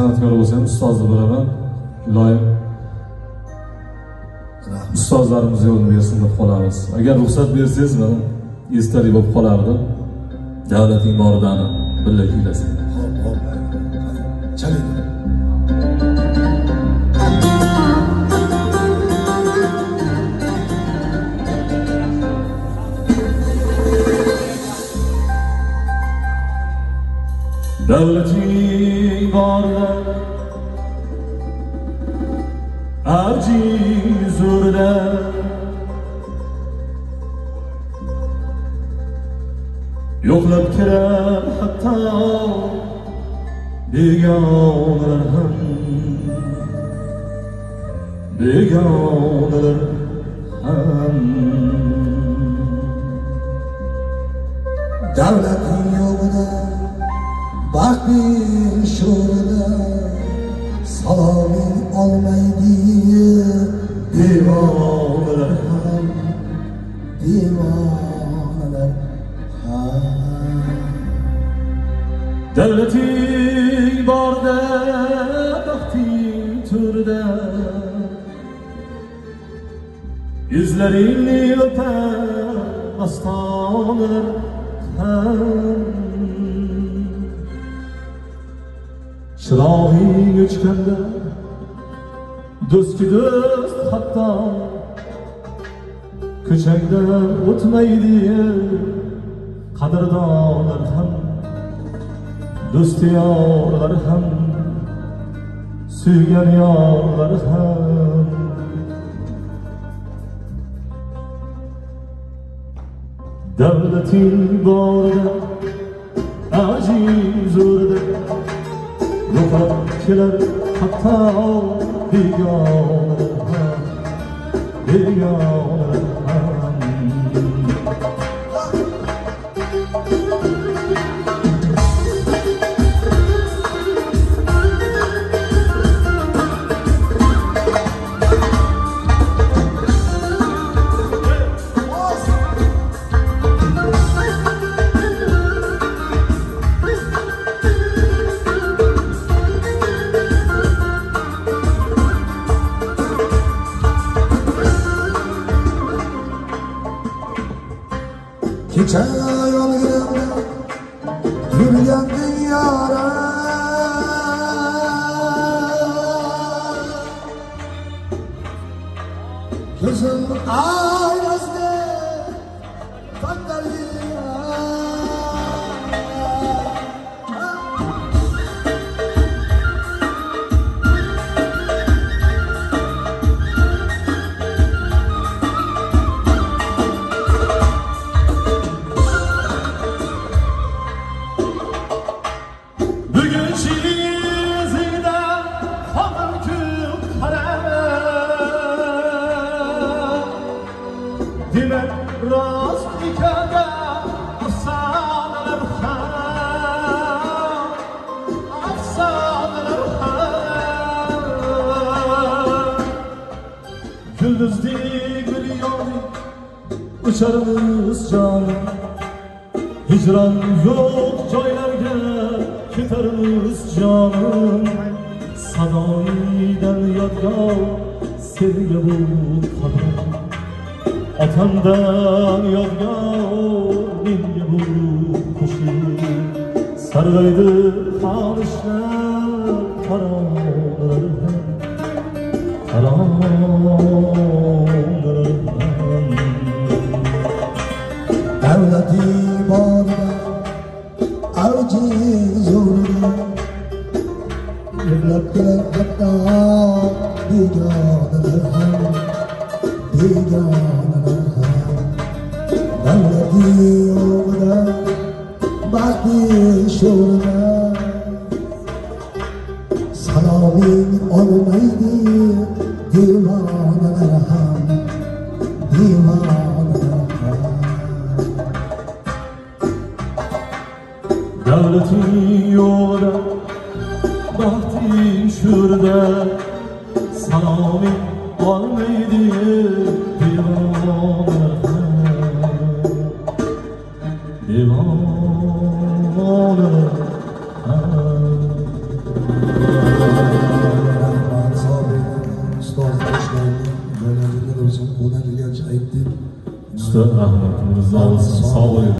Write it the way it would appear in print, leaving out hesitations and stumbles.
san'atkor bo'lsam ustozni bilaman. Iloyim ustozlarimiz yo'lini bersin deb qolamiz. Agar ruxsat bersangiz, men esdalik bo'lib qolardim. Davlating boridani birga kuylasak. Hop, chaling. Davlating borda ajiz urda yo'qlab kirar hatto begonalar ham Davlating yo'g'ida baxting sho'rida saloming olmaydi devonalar ham Davlating borda baxting turda yuzlaringni o'par ostonalar ham Çırağın geçkende do'stki do'st hatto ko'changda o'tmaydi qadrdonlar ham do'sti yorlar ham suygan yorlar ham davlating borda ajiz urda yo'qlab kelar hatto begonalar ham Kecha yolg'onda yurgan dünyara ko'zim aynasida Demek rost ikada afsonalar ham Yulduzdek bir yo'ldek ucharmiz jonim Hicron yo'q joylarga ketarmiz jonim Sadoidan yodgor sevgi bu qadam Otamdan yodgor menga bu qo'shiq sarg'aydi qolishlar taronalar davlating borda ajiz urda yo'qlab kelar hatto begonalar ham davlating yo'g'ida baxting sho'rida saloming olmaydi devonalar ham Davlating yo'g'ida baxting sho'rida saloming olmaydi devonalar ham bo'ladigancha aytdik. usta rahmat, umringiz uzoq bo'lsin, sog' bo'ling.